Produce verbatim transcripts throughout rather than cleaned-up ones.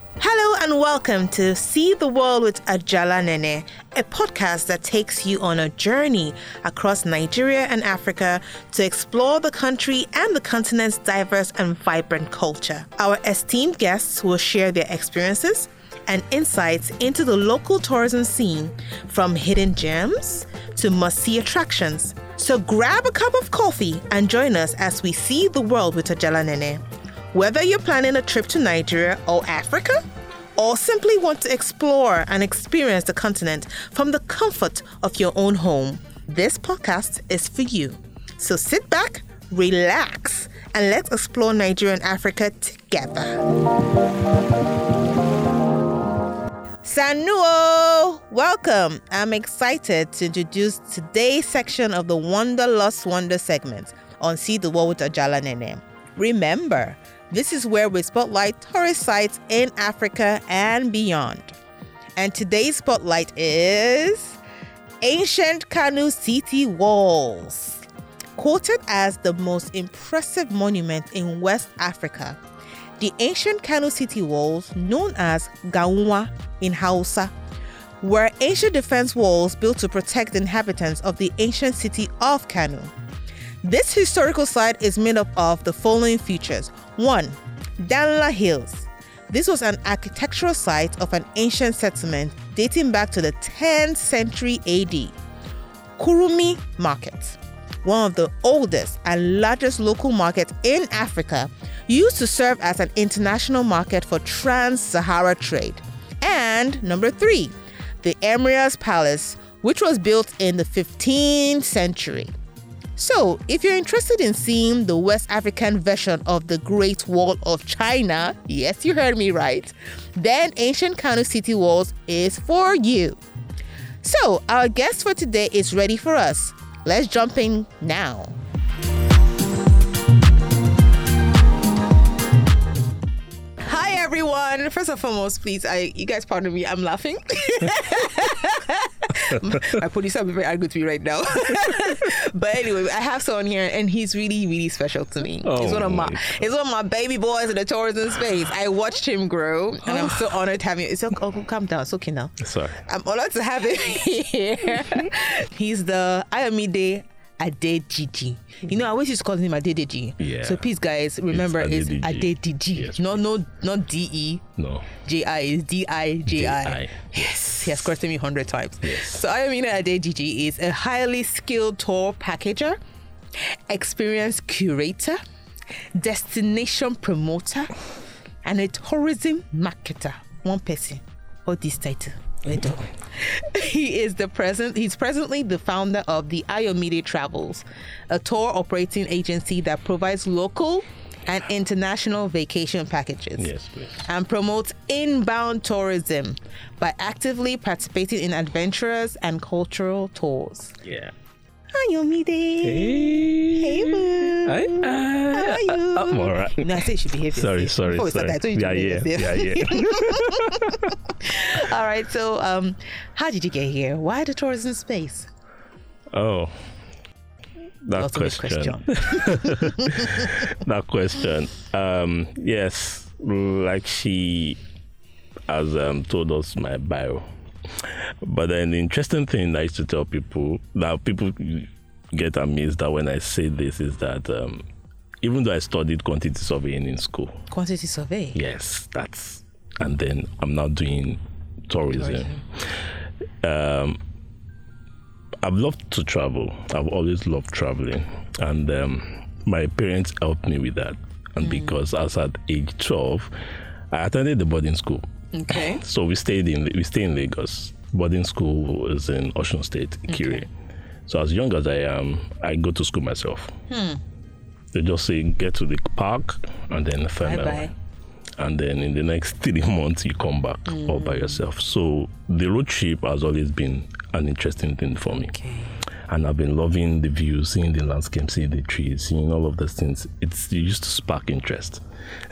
Hello and welcome to See the World with Ajala Nene, a podcast that takes you on a journey across Nigeria and Africa to explore the country and the continent's diverse and vibrant culture. Our esteemed guests will share their experiences and insights into the local tourism scene, from hidden gems to must-see attractions. So grab a cup of coffee and join us as we see the world with Ajala Nene. Whether you're planning a trip to Nigeria or Africa, or simply want to explore and experience the continent from the comfort of your own home, this podcast is for you. So sit back, relax, and let's explore Nigeria and Africa together. Sanuo! Welcome! I'm excited to introduce today's section of the Wanderlust Wonder segment on See the World with Ajala Nene. Remember, this is where we spotlight tourist sites in Africa and beyond. And today's spotlight is Ancient Kano City Walls. Quoted as the most impressive monument in West Africa, the ancient Kano City Walls, known as Gaunwa in Hausa, were ancient defense walls built to protect the inhabitants of the ancient city of Kano. This historical site is made up of the following features. One, Danla Hills. This was an architectural site of an ancient settlement dating back to the tenth century A D. Kurumi Market, one of the oldest and largest local markets in Africa, used to serve as an international market for trans-Sahara trade. And number three, the Emir's Palace, which was built in the fifteenth century. So, if you're interested in seeing the West African version of the Great Wall of China, yes, you heard me right, then Ancient Kano City Walls is for you. So, our guest for today is ready for us. Let's jump in now. Hi, everyone. First and foremost, please, I you guys pardon me, I'm laughing. My producer will be very angry with me right now. But anyway, I have someone here and he's really, really special to me. Oh, he's one of my he's one of my baby boys in the tourism space. I watched him grow and I'm so honored to have him. It's okay, oh, calm down, it's okay now. Sorry. I'm honored to have him here. He's the Ayomide Adediji. You know, I always used to call him Adediji. Yeah. So please, guys, remember it's Adediji. Adediji. Yes, no, no, not D E. No. J I is D I J I. D I. Yes, he has corrected me a hundred times. Yes. So Ayomide Adediji is a highly skilled tour packager, experienced curator, destination promoter, and a tourism marketer. One person. All this title. He is the present. He's presently the founder of the Ayomide Travels, a tour operating agency that provides local and international vacation packages. Yes, please. And promotes inbound tourism by actively participating in adventurous and cultural tours. Yeah. Ayomide. Hey. Hey, boo. Hi. Uh, How are you? I'm all right. No, I said you should behave Sorry, yourself. sorry, Before we sorry. start, I told you to Yeah, behave yeah, yourself. yeah, yeah. All right. So, um, how did you get here? Why the tourism space? Oh, that Lots of big question. question. That question. Um, yes, like she has um, told us my bio. But then the interesting thing I used to tell people, that people get amazed that when I say this, is that um, even though I studied quantity surveying in school. Quantity survey? Yes, that's, and then I'm now doing tourism. Um, I've loved to travel. I've always loved traveling. And um, my parents helped me with that. And mm. because I was at age twelve, I attended the boarding school. Okay. So we stayed in we stay in Lagos. Boarding school was in Osun State, Ikire. Okay. So as young as I am, I go to school myself. Hmm. They just say get to the park and then bye bye. And then in the next three months you come back mm. all by yourself. So the road trip has always been an interesting thing for me. Okay. And I've been loving the views, seeing the landscape, seeing the trees, seeing all of those things. It's it used to spark interest.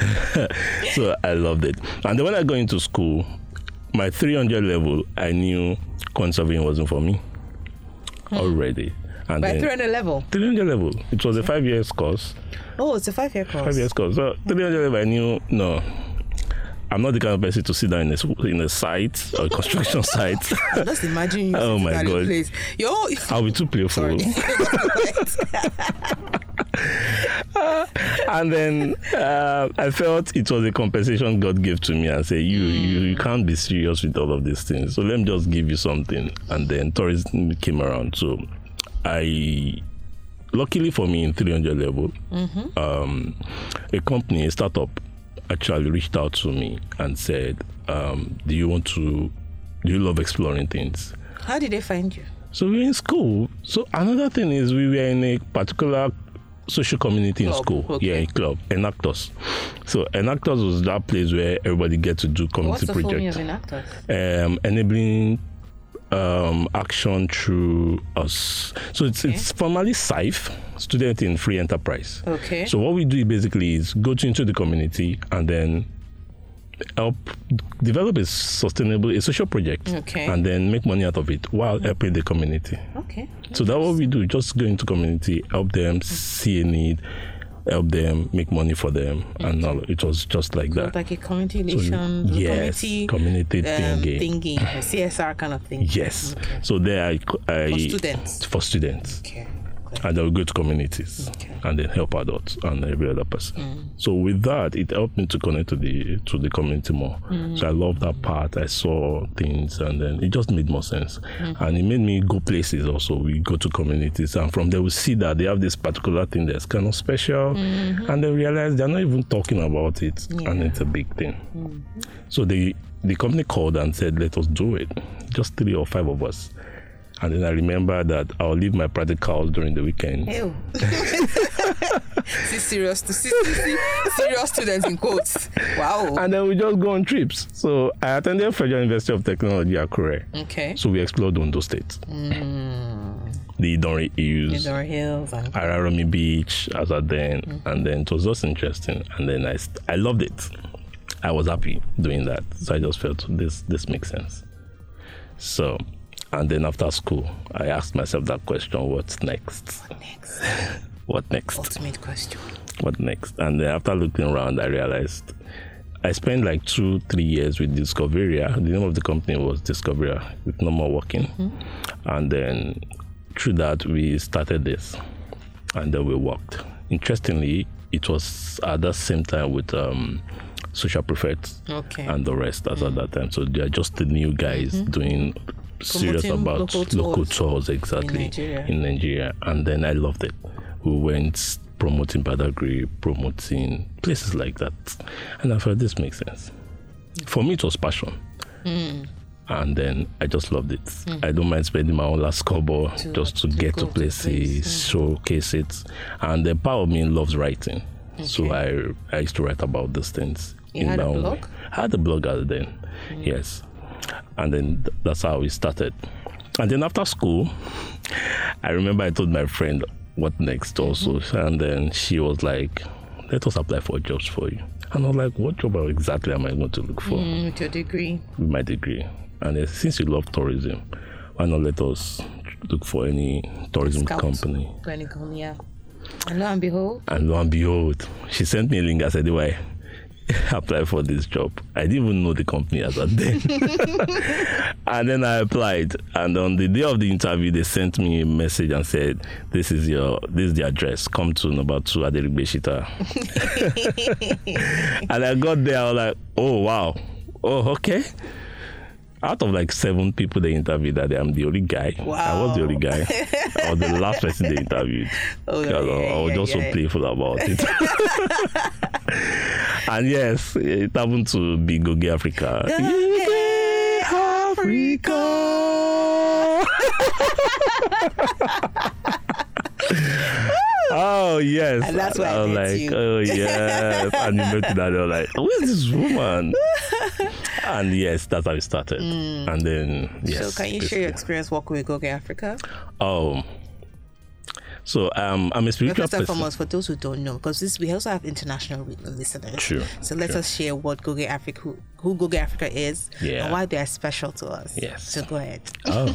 So I loved it. And then when I got into school, my three hundred level, I knew conserving wasn't for me hmm. already. And by three hundred level? three hundred level. It was a five years course. Oh, it's a five year course. Five years course. So three hundred level, I knew, no, I'm not the kind of person to sit down in a, in a site or a construction site. Just imagine you oh my God. Place. Yo, I'll be too playful. uh, and then uh, I felt it was a compensation God gave to me and said, you, mm. you you can't be serious with all of these things. So let me just give you something. And then tourism came around. So I, luckily for me in three hundred level, mm-hmm. um, a company, a startup, actually reached out to me and said, um, do you want to, do you love exploring things? How did they find you? So we were in school. So another thing is we were in a particular social community in club. school. Okay. Yeah, a club, Enactus. So Enactus was that place where everybody gets to do community projects. What's the projects. formula of Enactus? Um, enabling um, action through us. So it's okay. it's formally S I F, Student in Free Enterprise. Okay. So what we do basically is go to, into the community and then help develop a sustainable, a social project, okay. and then make money out of it while helping the community. Okay. So that's what we do. Just go into community, help them see a need, help them make money for them, okay. and all. It was just like so that. Like a community relation, so, yes, community, community um, thingy, thingy, a C S R kind of thing. Yes. Okay. So there, I, I for students. For students. Okay. And they'll go to communities okay. and then help adults and every other person. Mm. So with that, it helped me to connect to the to the community more. Mm. So I loved that part. I saw things and then it just made more sense. Mm. And it made me go places also. We go to communities and from there we see that they have this particular thing that's kind of special mm-hmm. and they realize they're not even talking about it yeah. and it's a big thing. Mm-hmm. So they, the company called and said, let us do it. Just three or five of us. And then I remember that I'll leave my practicals during the weekend. Ew. see, serious, see, see, serious students in quotes. Wow. And then we just go on trips. So I attended Federal University of Technology, Akure. Okay. So we explored Ondo State. Mm. The Idonre Hills. Idonre Hills. And Araromi Beach, as at then. Mm-hmm. And then it was just interesting. And then I, I loved it. I was happy doing that. So I just felt this, this makes sense. So... And then after school, I asked myself that question, what's next? What next? What next? Ultimate question. What next? And then after looking around, I realized I spent like two, three years with Discoveria. The name of the company was Discoveria. It's no more working. Mm-hmm. And then through that, we started this. And then we worked. Interestingly, it was at the same time with um, Social Prefects okay. and the rest as mm-hmm. at that time. So they're just the new guys mm-hmm. doing... serious Promoting about local tours, local tours exactly in Nigeria. in Nigeria, and then I loved it. We went promoting Badagry, promoting places like that, and I felt this makes sense. For me, it was passion, mm. and then I just loved it. Mm. I don't mind spending my own last kobo just to, to get to places, to place. showcase it, and the part of me loves writing. Okay. So I I used to write about these things. You in had my a own blog? way. I had a blog at then, mm. yes. And then th- that's how we started. And then after school, I remember I told my friend what next also. Mm-hmm. And then she was like, let us apply for jobs for you. And I was like, what job exactly am I going to look for? Mm, with your degree. With my degree. And then, since you love tourism, why not let us look for any tourism Scout. company? Yeah. And lo and behold. And lo and behold, she sent me a link. I said, why? Apply for this job. I didn't even know the company as at then. And then I applied, and on the day of the interview they sent me a message and said, this is your this is the address, come to number two Aderigbe Shita. And I got there, I was like, oh wow, oh okay. Out of like seven people they interviewed that day, I'm the only guy. Wow. I was the only guy. I was the last person they interviewed. Oh, yeah, yeah, I was yeah, just yeah. so playful about it. And yes, it happened to be Goge Africa. Goge Africa. Oh yes, and that's why I, I was like, you. oh yes, and you met that. I was like, who is this woman? And yes, that's how it started. Mm. And then yes. So can you share your experience working with Goge Africa? Oh, so um, I'm a spiritual First and person. foremost, for those who don't know, because this we also have international listeners. True. So let true. us share what Goge Africa, who, who Goge Africa is, yeah. and why they are special to us. Yes. So go ahead. Oh.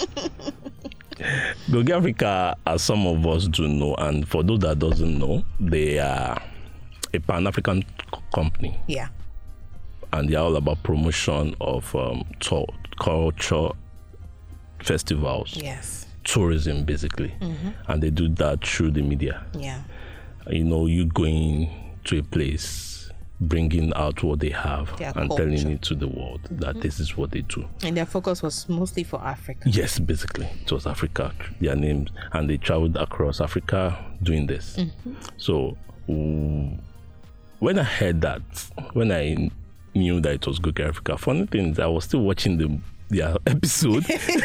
Goge Africa, as some of us do know, and for those that doesn't know, they are a Pan-African company. Yeah. and they're all about promotion of um, tour, culture, festivals, Yes. tourism, basically. Mm-hmm. And they do that through the media. Yeah. You know, you going to a place, bringing out what they have Their and culture. telling it to the world Mm-hmm. that this is what they do. And their focus was mostly for Africa. Yes, basically, it was Africa, their names, and they traveled across Africa doing this. Mm-hmm. So w- when I heard that, when I knew that it was Go Get Africa, funny thing is I was still watching the their episode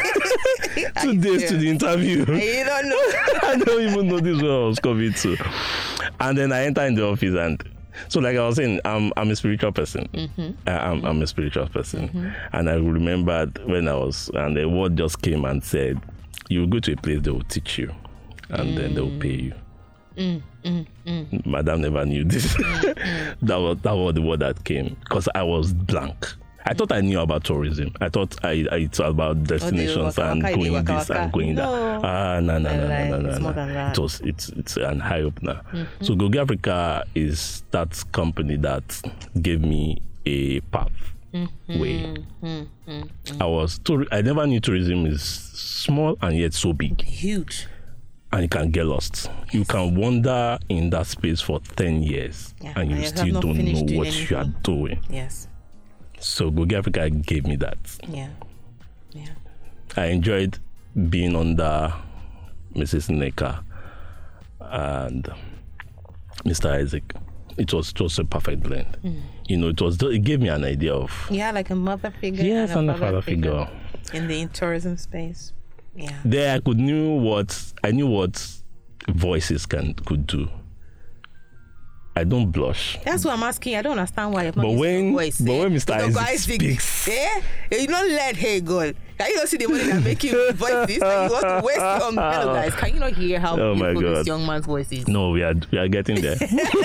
two days to the interview. You don't know. I don't even know this where I was coming to. And then I enter in the office, and so like I was saying, I'm I'm a spiritual person. Mm-hmm. I, I'm I'm a spiritual person, mm-hmm. and I remembered when I was, and the word just came and said, "You go to a place, they will teach you, and mm. then they will pay you." Mm, mm, mm. Madam never knew this. Mm, mm. that was that was the word that came, because I was blank. I thought I knew about tourism. I thought I, I it's about destinations waka, and waka, going waka, this waka. and going No. that. Ah, no, no, no, no, no, no, It's no. more than that. It was it's it's an high opener. Mm-hmm. So Go Get Africa is that company that gave me a path mm-hmm. way. Mm-hmm. I was tour- I never knew tourism is small and yet so big. Huge. And you can get lost. Yes. You can wander in that space for ten years Yeah. and you and still don't know what anything. you are doing. Yes. So Go Get Africa gave me that. Yeah. Yeah. I enjoyed being under Missus Neka and Mister Isaac. It was just a perfect blend. Mm. You know, it was it gave me an idea of yeah, like a mother figure. Yes, and a father figure. figure in the tourism space. Yeah. There I could knew what I knew what voices can could do. I don't blush. That's what I'm asking. I don't understand why you're not But when, voice, but eh? when Mister You know, Isaac guys speaks, yeah, you don't let hey God. Can you not see the money that make you voice this? And you want to waste your hello guys. Can you not hear how Oh my beautiful God. this young man's voice is? no, we are we are getting there.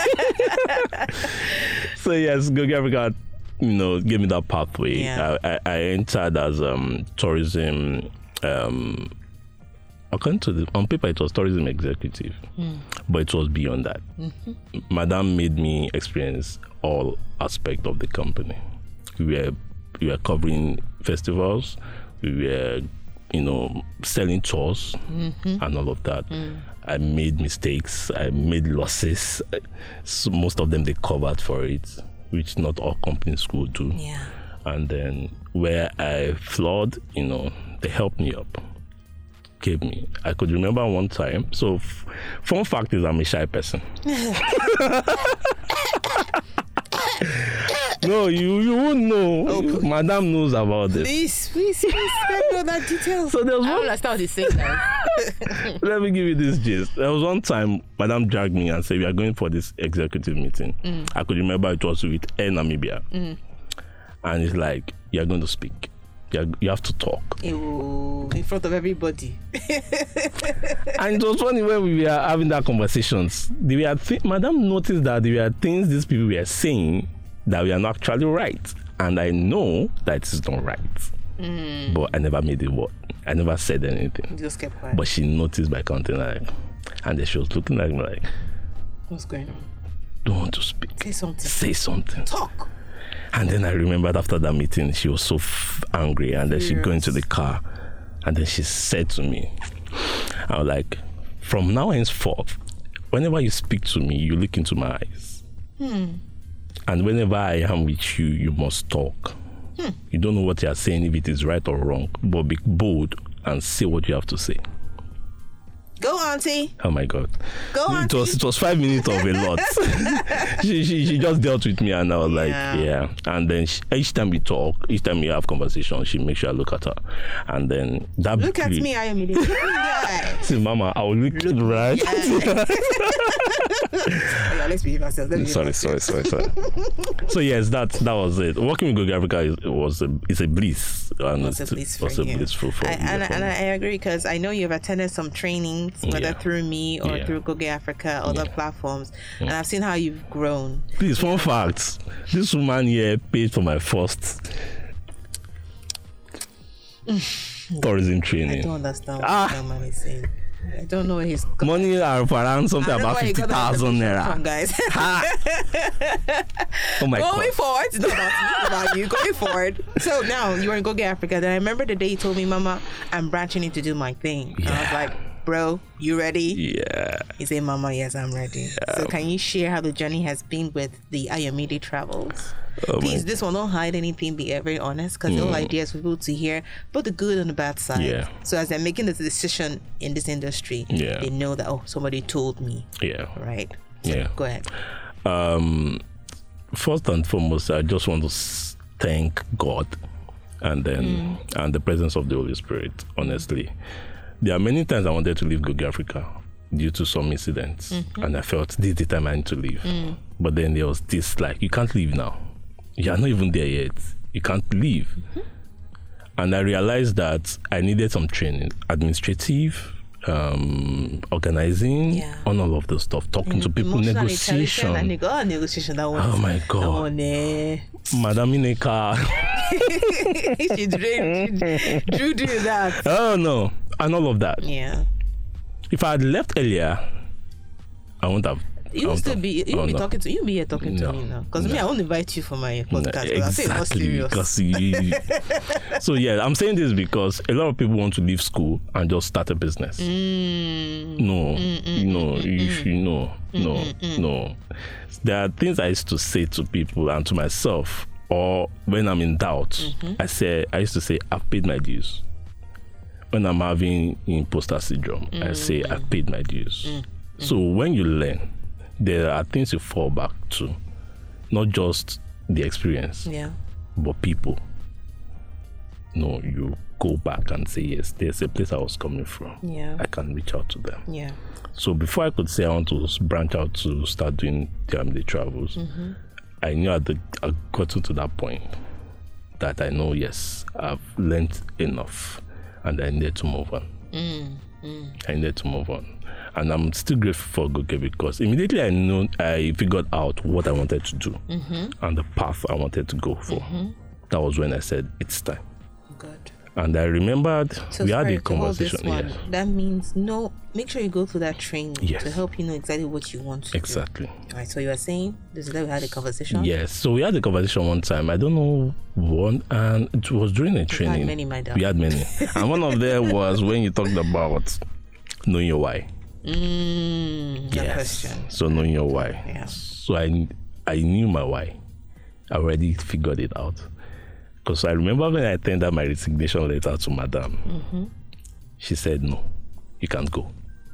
So yes, Go Get Africa, you know, gave me that pathway. Yeah. I, I, I entered as um tourism. Um, according to the on paper, it was tourism executive, mm. but it was beyond that. Mm-hmm. Madam made me experience all aspect of the company. We were we were covering festivals. We were, you know, selling tours mm-hmm. and all of that. Mm. I made mistakes. I made losses. So most of them they covered for it, which not all companies could do. Yeah. And then where I flawed, you know, they helped me up. Gave me. I could remember one time. So, f- fun fact is, I'm a shy person. No, you you won't know. Oh, you, Madam knows about this. Please, please, please, let me know that detail. So there was I one. don't understand what he's saying now. Let me give you this gist. There was one time, Madam dragged me and said, "We are going for this executive meeting." Mm. I could remember it was with Air Namibia, mm. and it's like, "You are going to speak. You, are, you have to talk." Ew, in front of everybody. And it was funny when we were having that conversations. They were th- Madam noticed that there were things these people were saying that we are not actually right, and I know that it is not right. Mm. But I never made a word. I never said anything. You just kept quiet. But she noticed my content, like, and then she was looking at me like, "What's going on? Don't want to speak. Say something. Say something. Talk." And then I remembered after that meeting, she was so f- angry, and then she got into the car, and then she said to me, I was like, "From now henceforth, whenever you speak to me, you look into my eyes. Hmm. And whenever I am with you, you must talk. Hmm. You don't know what you are saying, if it is right or wrong, but be bold and say what you have to say." Go, auntie. Oh my God. Go, it auntie. was it was five minutes of a lot. she, she she just dealt with me, and I was like, Yeah. yeah. And then she, each time we talk, each time we have conversation, she makes sure I look at her, and then that Look at me, I am in it. See, Mama, I will look, look right. Yeah. Yeah, let's behave ourselves. Let's behave sorry, ourselves. sorry, sorry, sorry. So yes, that that was it. Working with Go Get Africa is, was a is a bliss. And It was a bliss for was you. a blissful for I, yeah, and, for and me. I agree, because I know you've attended some trainings, whether Yeah. through me or Yeah. through Go Get Africa, other Yeah. platforms, and I've seen how you've grown. Please, fun fact: this woman here paid for my first tourism I training. don't understand what Ah. the young man is saying. I don't know where he's got money are around something about fifty thousand naira. From, guys. Oh my Going God. forward, it's not about, me, it's about you. Going forward. So now you want to go get Africa. Then I remember the day you told me, Mama, I'm branching in to do my thing. Yeah. And I was like, bro, you ready? Yeah. He said, Mama, yes, I'm ready. Yeah. So can you share how the journey has been with the Ayomide Travels? Oh Please, this one, don't hide anything, be very honest, because mm. the whole idea is for people to hear both the good and the bad side. Yeah. So as they're making the decision in this industry, yeah. they know that, oh, somebody told me. Yeah. Right? So yeah. Go ahead. Um, first and foremost, I just want to thank God and then mm. and the presence of the Holy Spirit, honestly. There are many times I wanted to leave Go-Go Africa due to some incidents, mm-hmm. and I felt this is the time I need to leave. Mm. But then there was this, like, you can't leave now. You're not even there yet. You can't leave. Mm-hmm. And I realized that I needed some training, administrative, um, organizing, yeah. on all of the stuff, talking and to people, negotiation. And neg- oh, negotiation, that one. Oh my God. That one, eh. Madam Ineka. She drew, drew, drew that. Oh no. And all of that. Yeah. If I had left earlier, I wouldn't have. You will still be. You will be talking to. You will be here talking no. to me now. Because no. me, I won't invite you for my podcast. No, exactly. Because you, so yeah, I'm saying this because a lot of people want to leave school and just start a business. Mm. No, Mm-mm. no, Mm-mm. you should no, no, Mm-mm. no. There are things I used to say to people and to myself, or when I'm in doubt, mm-hmm. I say I used to say I've paid my dues. When I'm having imposter syndrome, mm. I say I've paid my dues. Mm. So when you learn, there are things you fall back to, not just the experience, yeah, but people. No, you go back and say, yes, there's a place I was coming from. Yeah, I can reach out to them. Yeah. So before I could say I want to branch out to start doing the um, travels, mm-hmm. I knew I had gotten to that point that I know, yes, I've learned enough. And I needed to move on. Mm, mm. I needed to move on. And I'm still grateful for Go-Go because immediately I knew I figured out what I wanted to do mm-hmm. and the path I wanted to go for. Mm-hmm. That was when I said, it's time. Good. And I remembered so we sorry, had a conversation. Yes. That means no, make sure you go through that training yes. to help you know exactly what you want to exactly. do. Exactly. All right, so you were saying this is that we had a conversation? Yes, so we had a conversation one time. I don't know one, and it was during a training. We had many, my dad. We had many. And one of them was when you talked about knowing your why. Mm, yes. question. So knowing your why. Yeah. So I, I knew my why. I already figured it out. Because I remember when I tendered my resignation letter to Madam, mm-hmm. she said, no, you can't go.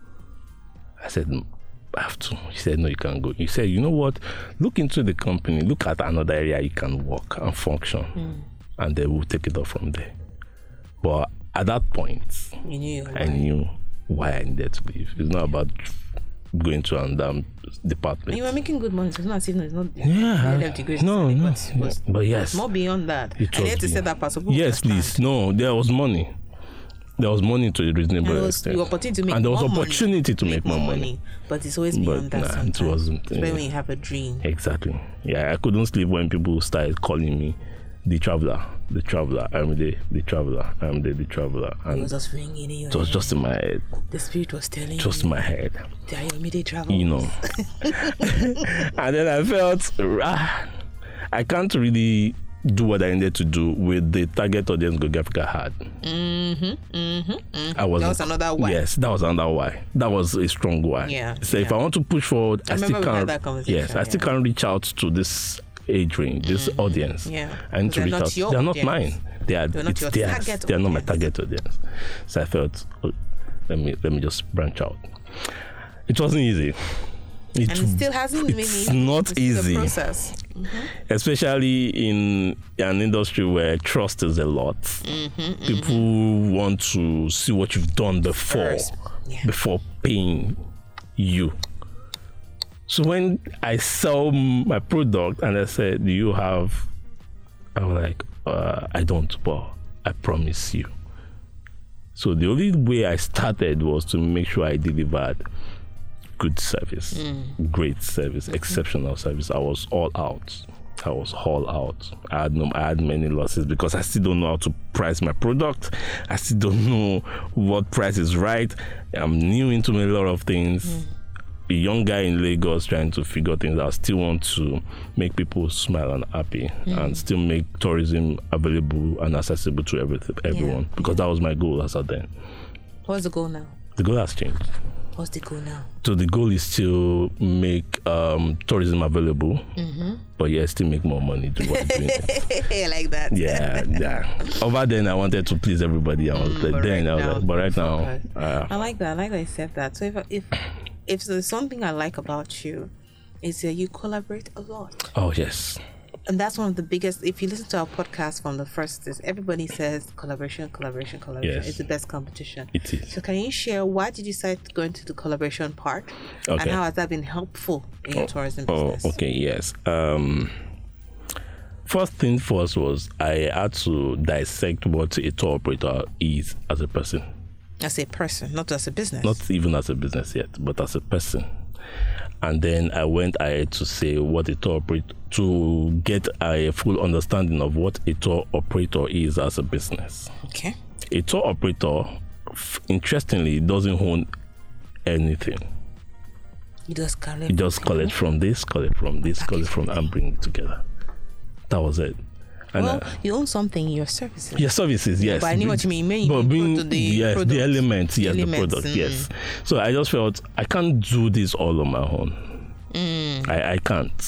I said, I have to. She said, no, you can't go. You said, you know what? Look into the company. Look at another area you can work and function. Mm. And then we'll take it off from there. But at that point, you knew I knew why I needed to leave. It's not about going to another department. And you were making good money. So it's not as if it's not. Yeah. Degrees, no, no. But, Yeah. But yes. More beyond that. It I need to say that part. So yes, please. No, there was money. There was money to a reasonable and extent. Was opportunity to make and there was more opportunity money. to make, make more money. money. But it's always beyond but, that. Nah, sometimes. it wasn't. Especially Yeah. when you have a dream. Exactly. Yeah, I couldn't sleep when people started calling me the traveler, the traveler, I'm the the traveler, I'm the the traveler. And it was just ringing in your It was head. just in my head. The spirit was telling just you. my head. The Ayomide Travels. You know. And then I felt, ah, I can't really do what I needed to do with the target audience Go-Go Africa had. Mm-hmm, mm-hmm, mm-hmm. I was, that was another why. Yes, that was another why. That was a strong why. Yeah. So yeah. if I want to push forward, I, I still can't. That conversation, yes, I yeah. still can't reach out to this age range, this mm-hmm. audience. Yeah. I need to reach out. They're audience. not mine. They are. They're not it's your theirs. target They are not my audience. target audience. So I felt, oh, let me let me just branch out. It wasn't easy. It, and it still hasn't been easy. It's not it's easy. The process. Mm-hmm. Especially in an industry where trust is a lot. Mm-hmm, People mm-hmm. want to see what you've done before, yeah. before paying you. So when I sell my product and I said, do you have, I was like, uh, I don't, but I promise you. So the only way I started was to make sure I delivered good service, mm. great service, mm-hmm. exceptional service. I was all out. I was all out. I had no, I had many losses because I still don't know how to price my product. I still don't know what price is right. I'm new into a lot of things. Mm. A young guy in Lagos trying to figure things out. Still want to make people smile and happy, mm. and still make tourism available and accessible to everything, everyone. Yeah. Because that was my goal as at then. What's the goal now? The goal has changed. What's the goal now? So the goal is to make um, tourism available, mm-hmm. but yeah, still make more money to what doing. I like that. Yeah, yeah. Over then, I wanted to please everybody. I was mm, like, then right I was now, like, but right now, uh, I like that. I like that you said that. So if if if there's something I like about you, is that you collaborate a lot. Oh yes. And that's one of the biggest, if you listen to our podcast from the first, is everybody says collaboration, collaboration, collaboration. Yes. It's the best competition. It is. So can you share, why did you decide to go into the collaboration part? Okay. And how has that been helpful in your oh, tourism oh, business? Okay, yes. Um, first thing first was I had to dissect what a tour operator is as a person. As a person, not as a business. Not even as a business yet, but as a person. And then I went ahead to say what a tour operator, to get a full understanding of what a tour operator is as a business. Okay. A tour operator, interestingly, doesn't own anything. He just collect. He just collect from this, collect from this, collect from, and bring it together. That was it. And well, uh, you own something, your services. Your services, yes. But I knew what you mean. Maybe but being, the yes, product, the elements, yes, elements, the product, mm. yes. So I just felt I can't do this all on my own. Mm. I, I can't.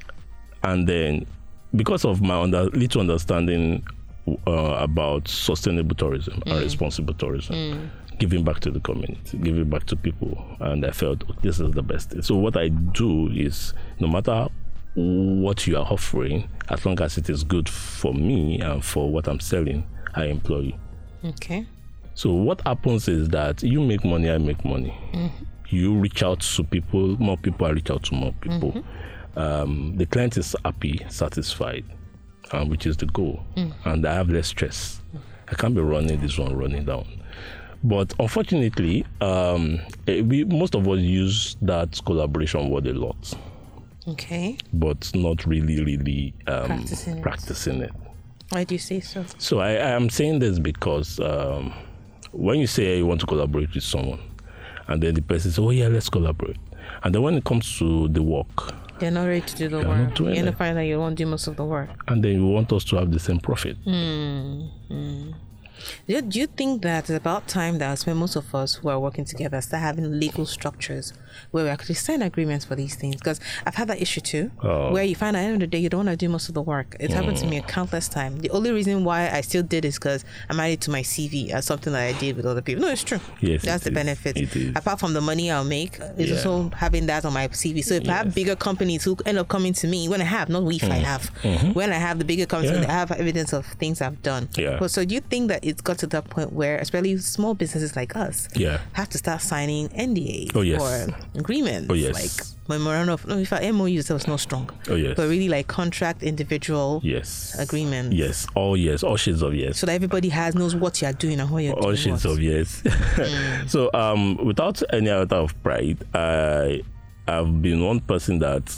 And then, because of my under, little understanding uh, about sustainable tourism mm. and responsible tourism, mm. giving back to the community, giving back to people, and I felt oh, this is the best thing. So what I do is, no matter what you are offering, as long as it is good for me and for what I'm selling, I employ you. Okay. So what happens is that you make money, I make money. Mm-hmm. You reach out to people, more people, I reach out to more people. Mm-hmm. Um, the client is happy, satisfied, um, which is the goal. Mm-hmm. And I have less stress. Mm-hmm. I can't be running this one, running down. But unfortunately, um, we, most of us use that collaboration word a lot. Okay. But not really, really um, practicing, practicing it. it. Why do you say so? So I, I am saying this because um, when you say you want to collaborate with someone, and then the person says, oh yeah, let's collaborate. And then when it comes to the work, they're not ready to do the work. You're going to find that you won't do most of the work. And then you want us to have the same profit. Mm, mm. Do you, do you think that it's about time that when most of us who are working together start having legal structures where we actually sign agreements for these things? Because I've had that issue too, oh. where you find at the end of the day you don't want to do most of the work. It's mm. happened to me a countless times. The only reason why I still did is because I'm added to my C V as something that I did with other people. No, it's true. Yes, that's the is. benefit. It is. Apart from the money I'll make, it's yeah. also having that on my C V. So if yes. I have bigger companies who end up coming to me, when I have, not if mm. I have, mm-hmm. when I have the bigger companies, yeah. I have evidence of things I've done. Yeah. But so do you think that it's got to that point where, especially small businesses like us, yeah. have to start signing N D As oh, yes. or agreements, oh, yes. like memorandum of no, if our M O Us was not strong, oh yes, but really like contract individual yes agreements, yes, all yes, all shades of yes, so that everybody has knows what you are doing and how you're all doing. All shades what. of yes. mm. So um, without any out of pride, I have been one person that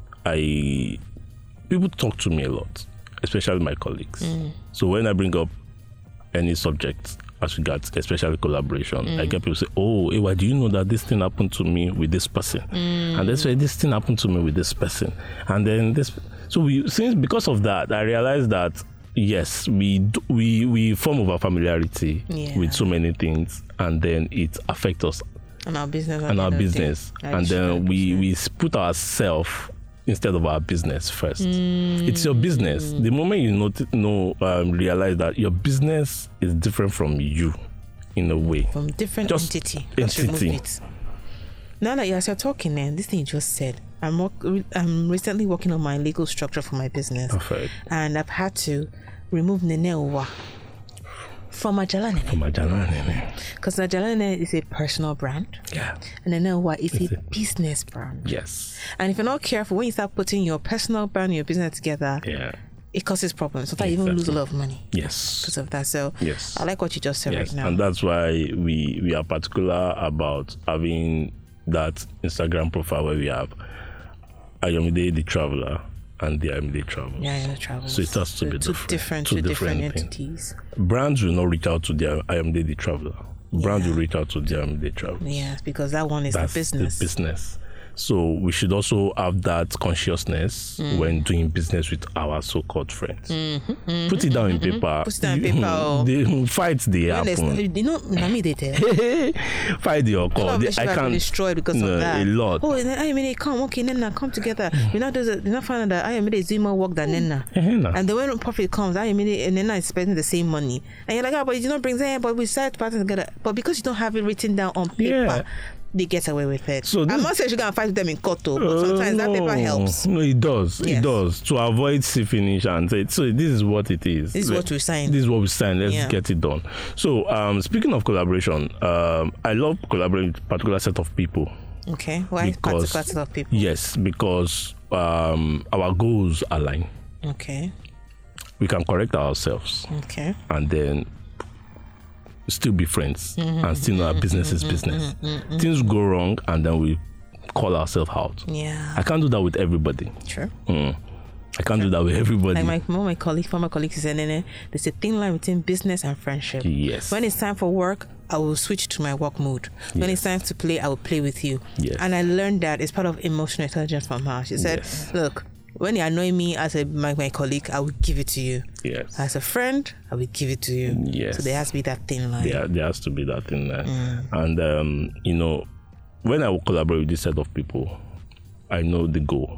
I people talk to me a lot, especially my colleagues. Mm. So when I bring up any subject as regards, especially collaboration, mm. I get people say, "Oh, Ewa, do you know that this thing happened to me with this person?" Mm. And they say, "This thing happened to me with this person," and then this. So we, since because of that, I realized that yes, we do, we we form over familiarity yeah. with so many things, and then it affects us and our business and our business, and then we we put ourselves instead of our business first. Mm. It's your business. The moment you know, know um, realize that your business is different from you, in a way, from different just entity. entity. It. Now that as you're talking, man, this thing you just said, I'm work, I'm recently working on my legal structure for my business, Perfect. and I've had to remove Nenewa from Ajala Nene. From Ajala Nene. Because Ajala Nene is a personal brand. Yeah. And Nenewa is it's a, a business brand. Yes. And if you're not careful, when you start putting your personal brand and your business together, yeah. it causes problems. Sometimes exactly. you even lose a lot of money. Yes. Because of that. So yes. I like what you just said yes. right now. And that's why we, we are particular about having that Instagram profile where we have Ayomide the Traveler and the Ayomide Travels. Yeah, Ayomide Travels. So it has to so be two different. different, two two different, different things. entities. Brands will not reach out to the Ayomide the Traveler. Brands Yeah. will reach out to the Ayomide Travels. Yes, because that one is That's the business. the business. So we should also have that consciousness mm. when doing business with our so-called friends. Mm-hmm, mm-hmm, Put it down in paper. Mm-hmm. Put it down in paper. Oh. The fights they When happen. You know, Nami they tell. Fight the occur. They- I can't destroy because no, of that. a lot. Oh, and then Ayomide come, okay, Nena, come together. You know, there's a, you know, find out that Ayomide is doing more work than Nena. Eh, And then when profit comes, Ayomide and Nena is spending the same money. And you're like, oh, but you don't bring that, but we start partnering together. But because you don't have it written down on paper, Yeah. they get away with it. So I'm this- not saying you go and fight with them in court, though, but Uh, sometimes that no. paper helps. No, it does. Yes. It does. To avoid see finish and say, so this is what it is. This is Let- what we signed. This is what we signed. Let's Yeah. get it done. So, um, speaking of collaboration, um, I love collaborating with a particular set of people. Okay, why Because- particular set of people? Yes, because um, our goals align. Okay, We can correct ourselves okay. and then still be friends Mm-hmm. and still know our business is business. Things go wrong and then we call ourselves out. Yeah, I can't do that with everybody. sure. Mm. I can't do that with everybody. Like my one of my colleague, former colleagues said, Nene, there's a thin line between business and friendship. Yes. When it's time for work, I will switch to my work mode. When it's time to play, I will play with you. Yes. And I learned that it's part of emotional intelligence from her. She said, Yes. look, when you annoy me as a my, my colleague, I will give it to you. Yes. As a friend, I will give it to you. Yes. So there has to be that thin line. There, there has to be that thing there. And, um, you know, when I will collaborate with this set of people, I know the goal.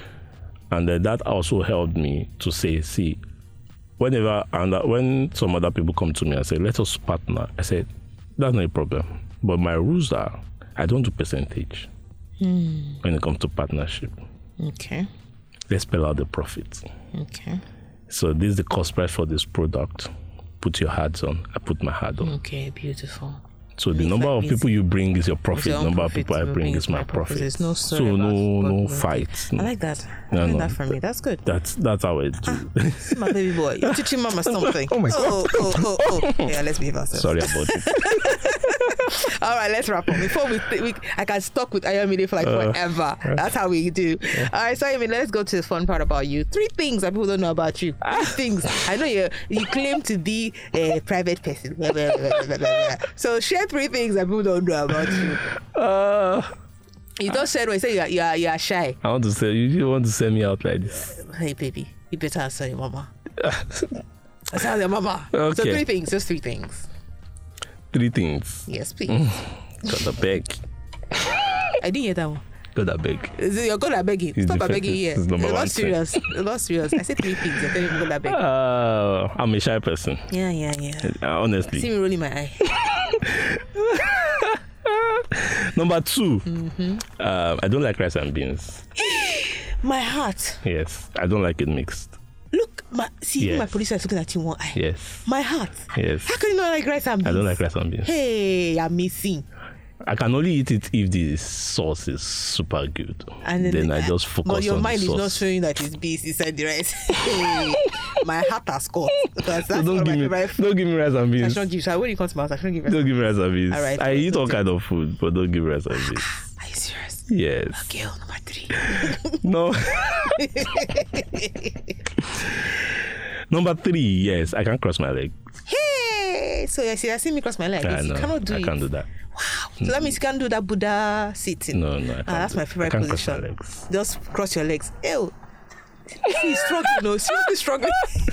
And uh, that also helped me to say, see, whenever, and uh, when some other people come to me and say, let us partner, I said, that's not a problem. But my rules are, I don't do percentage Hmm. when it comes to partnership. Okay. Let's spell out the profit. Okay. So this is the cost price for this product. Put your hats on. I put my hat on. Okay, beautiful. So the Makes number like of easy. people you bring is your profit. Your The own number of profit people I will bring bring is my profit. There's no so story no about no what- fight. I like that. I No, like no. that for me. That's good. That's that's how I do. See my baby boy. You're teaching mama something. Oh my God. Oh, oh, oh, oh. Yeah, let's behave ourselves. Sorry about it. All right, let's wrap up. Before we, th- we I can stuck with Ayomide for like Uh, forever. That's how we do. All right, so Ayomide, let's go to the fun part about you. Three things that people don't know about you. Three things. I know you you claim to be a private person. Blah, blah, blah, blah, blah, blah. So share three things that people don't know about you. Uh, You just said when you say you are, you are, you are shy. I want to say you, you want to send me out like this. Hey, baby, you better answer your mama. Answer your mama. So Okay. three things, just three things. Three things. Yes, please. Got a beg. I didn't hear that one. Got a beg. Is it, you're good at begging. It's Stop at different. begging here. It's number You're one not serious. You're not serious. I said three things. You're telling me good at begging. Uh, I'm a shy person. Yeah, yeah, yeah. Uh, honestly. See me rolling my eye. Number two, um, I don't like rice and beans. My heart. Yes, I don't like it mixed. Look, my see, even Yes. my producer is looking at you one eye. Yes, My heart. yes. How can you not like rice and beans? I don't like rice and beans. Hey, I'm missing. I can only eat it if the sauce is super good. And then, I just focus But your on mind the is sauce. not showing that it's beans inside the rice. Hey, my heart has caught. That's, that's So one don't of give my me, favorite food. don't give me rice and I beans. shouldn't give you. When you come to my house, I shouldn't give you. Don't give me rice and beans. All right, I eat all noted. kind of food, but don't give me rice and beans. Are you serious? Yes. Girl number three. No. Number three, yes, I can cross my leg. Hey, so you see, I see me cross my leg. I you know. cannot do I it. can't do that. Wow. So that means you can't do that Buddha sitting. No, no, I can't. Ah, that's do my it. favorite I can't position. cross my legs. Just cross your legs. Ew. He's struggling, no, seriously struggling.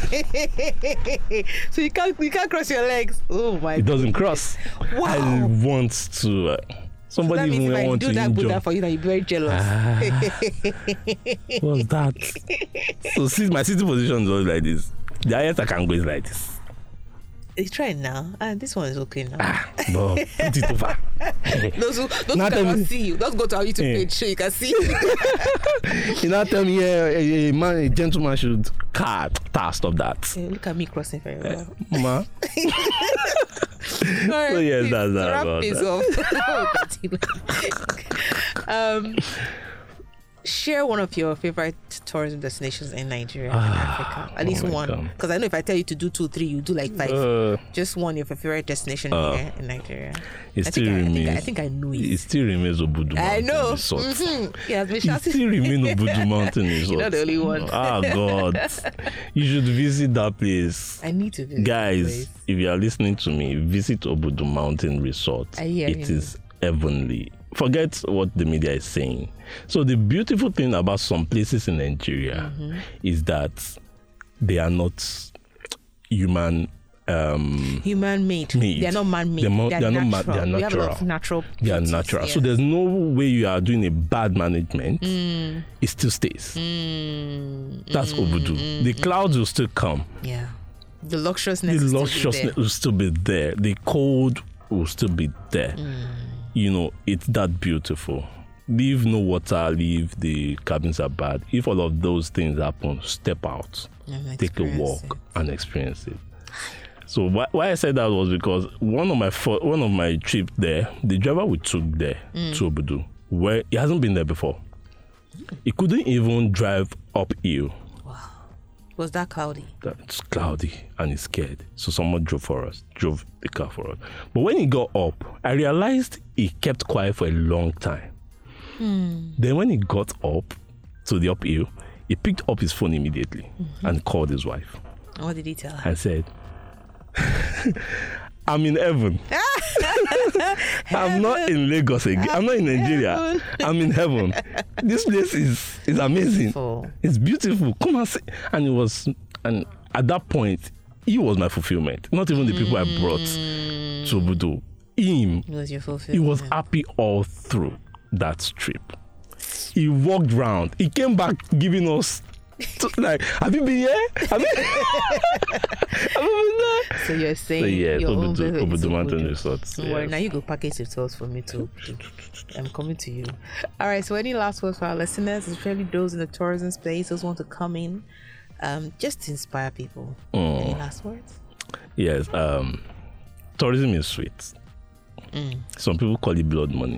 So you can't, you can't cross your legs. Oh my! It doesn't cross. Wow. I want to. Uh, somebody That means even if I want do to that Buddha injure. for you, now you're very jealous. Ah, what's that? So see, my sitting position is always like this. The highest I can go is like this. You try it now. Ah, this one is okay now. Ah, no, put it over. Those who, those who Not cannot every- see you, just go to our YouTube Yeah. page so you can see. You now tell me, yeah, a, a man, a gentleman should car. Ta, stop that, Yeah, look at me crossing very well. ma. All right, So yes, please, that's that wrap about this that. up. um, share one of your favorite tourism destinations in Nigeria and Africa. At least oh my one. Because I know if I tell you to do two, three, you do like five. Uh, Just one of your favorite destination uh, here in Nigeria. It I still think remains. I, I, think I, I think I know it. It still remains Obudu Mountain I know. Resort. Mm-hmm. Yeah, It still remains Obudu Mountain Resort. You're not the only one. Ah, God. You should visit that place. I need to visit Guys, that place. if you are listening to me, visit Obudu Mountain Resort. I hear It you. is heavenly. Forget what the media is saying. So the beautiful thing about some places in Nigeria mm-hmm. is that they are not human um human made. made. They are not man made. They're, mo- they are they're natural. not ma- they are We have a lot natural. of natural They are beauties, natural. yes. So there's no way you are doing a bad management. Mm. It still stays. Mm. That's mm. Obudu. Mm. The clouds will still come. Yeah. The luxuriousness The will luxuriousness still be there. will still be there. The cold will still be there. Mm. You know, it's that beautiful. Leave no water, leave the cabins are bad. If all of those things happen, step out, And take a experience walk it. and experience it. So why, why I said that was because one of my fir- one of my trip there, the driver we took there Mm. to Obudu, where he hasn't been there before. He couldn't even drive uphill. Wow. Was that cloudy? It's cloudy and he's scared. So someone drove for us, drove the car for us. But when he got up, I realized he kept quiet for a long time. Hmm. Then when he got up to the uphill, he picked up his phone immediately mm-hmm. and called his wife. And what did he tell her? And said, I'm in heaven. I'm not in Lagos again. I'm not in Nigeria. Heaven. I'm in heaven. This place is, is amazing. Beautiful. It's beautiful. Come and see. And it was, and at that point, he was my fulfillment. Not even the people I brought to Obudu. Him. It was your He fulfillment. was happy all through that trip. He walked round. He came back giving us to, like, have you been here? Have you, have you been there? So you're saying So yeah, your own Obudu, visit is Obudu Mountain Obudu. Resort. Don't worry, Yes. now you go package the tours for me too. I'm coming to you. All right, so any last words for our listeners, especially those in the tourism space, those who want to come in, um, just to inspire people. Mm. Any last words? Yes, um, tourism is sweet. Mm. Some people call it blood money.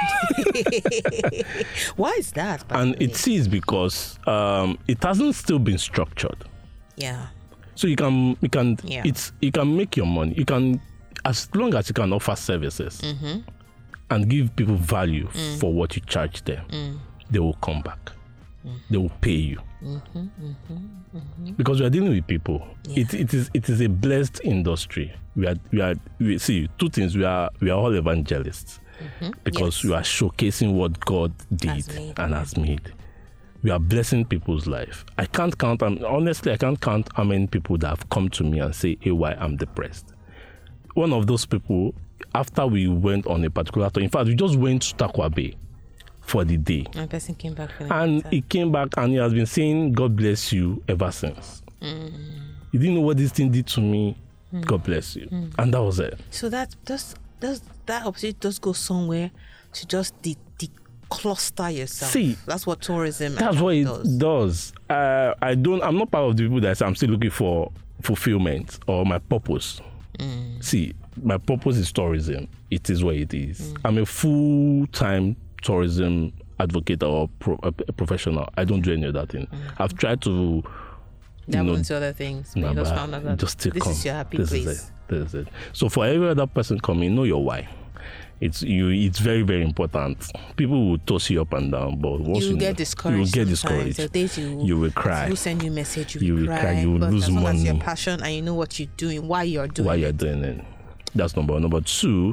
Why is that? by And the way? it is because um, it hasn't still been structured. yeah. So you can you can Yeah. it's you can make your money. You can, as long as you can offer services Mm-hmm. and give people value Mm. for what you charge them, Mm. they will come back. They will pay you. Mm-hmm, mm-hmm, mm-hmm. Because we are dealing with people. Yeah. It it is it is a blessed industry. We are we are we see two things. We are we are all evangelists Mm-hmm. because Yes. we are showcasing what God did Has made. and has made. We are blessing people's life. I can't count. Um, honestly, I can't count how many people that have come to me and say, "Hey, why I'm depressed." One of those people, after we went on a particular tour, in fact, we just went to Takwa Bay for the day. And the person came back for the And time. he came back and he has been saying, God bless you ever since. Mm. You didn't know what this thing did to me. God bless you. Mm. And that was it. So that does does that opportunity does go somewhere to just de- decluster yourself. See, that's what tourism. That's what it does. does. Uh, I don't, I'm not part of the people that say I'm still looking for fulfillment or my purpose. Mm. See, my purpose is tourism. It is what it is. Mm. I'm a full-time tourism advocate or pro, a professional. I don't do any of that thing. Mm. I've tried to That you know, into other things. But Nah, you just but found out that just still this come. is your happy this place. Is it. This is it. So for every other person coming, know your why. It's you. It's very very important. People will toss you up and down, but once You you, will get know, discouraged. You will get sometimes. discouraged. There are days you, You will cry. People send you a message. You, You will will cry. cry, you will but lose as long as your money. passion and you know what you're doing, why you're doing. Why it. you're doing it. That's number one. Number two,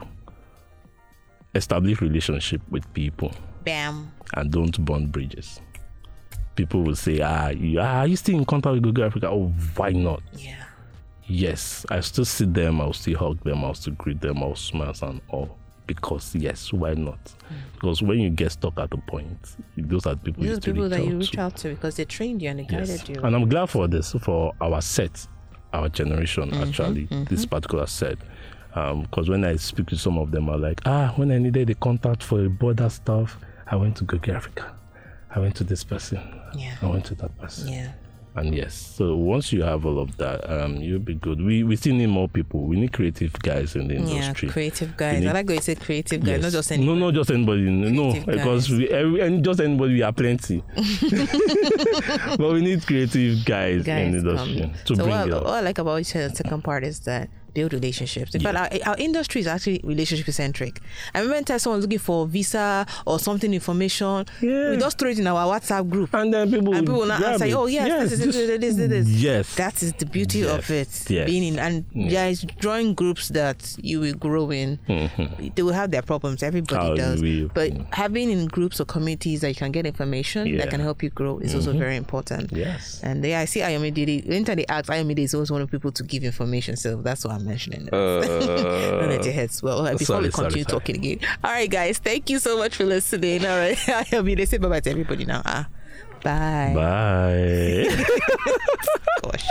establish relationship with people Bam. and don't burn bridges. People will say, ah, you, ah, are you still in contact with Google Africa? Oh, why not? Yeah. Yes, I still see them, I'll still hug them, I'll still greet them, I'll smile and all. Because yes, why not? Mm. Because when you get stuck at a point, those are the people Those you are still people reach that you out reach to. out to because they trained you and they guided Yes. you. And I'm glad for this, for our set, our generation Mm-hmm, actually, mm-hmm. this particular set. Because um, when I speak to some of them, I'm like, ah, when I needed the contact for a border stuff, I went to Google Africa. I went to this person. Yeah. I went to that person. Yeah. And yes, so once you have all of that, um, you'll be good. We we still need more people. We need creative guys in the industry. Yeah, creative guys. need, I like when you say creative guys, yes. not just anybody. No, not just anybody. No, Creative because guys. we every, and just anybody, we are plenty. But we need creative guys, Guys in the industry come. to so bring what, it what up. I like about the second part is that build relationships. In Yeah. fact, our, our industry is actually relationship centric. I remember anytime someone's looking for visa or something information, Yeah. we just throw it in our WhatsApp group. And then people And people will now grab answer, it. oh yes, yes, this, is, just- this, this, this, this. yes. That is the beauty Yes. of it. Yes. Being in, and Mm. guys, drawing groups that you will grow in. Mhm. They will have their problems. Everybody How does. we- But mm. having in groups or communities that you can get information Yeah. that can help you grow is also very important. Yes. And yeah, I see Ayomide. Anytime they ask, Ayomide is always one of the people to give information. So that's why I'm mentioning it. Don't let your head swell. Before sorry, we continue sorry, sorry. talking again. All right, guys. Thank you so much for listening. All right. Ayomide, say bye-bye to everybody now. Ah, bye. Bye. Gosh.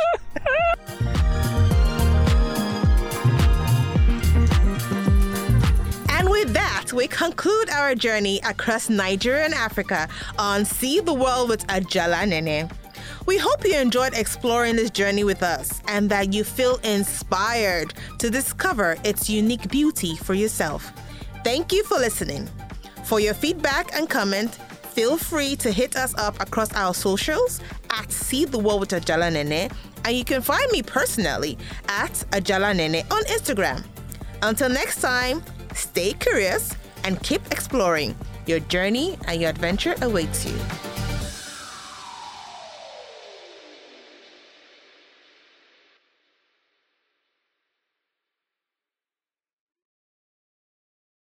And with that, we conclude our journey across Nigeria and Africa on See the World with Ajala Nene. We hope you enjoyed exploring this journey with us and that you feel inspired to discover its unique beauty for yourself. Thank you for listening. For your feedback and comment, feel free to hit us up across our socials at See the World with Ajala Nene, and you can find me personally at Ajala Nene on Instagram. Until next time, stay curious and keep exploring. Your journey and your adventure awaits you.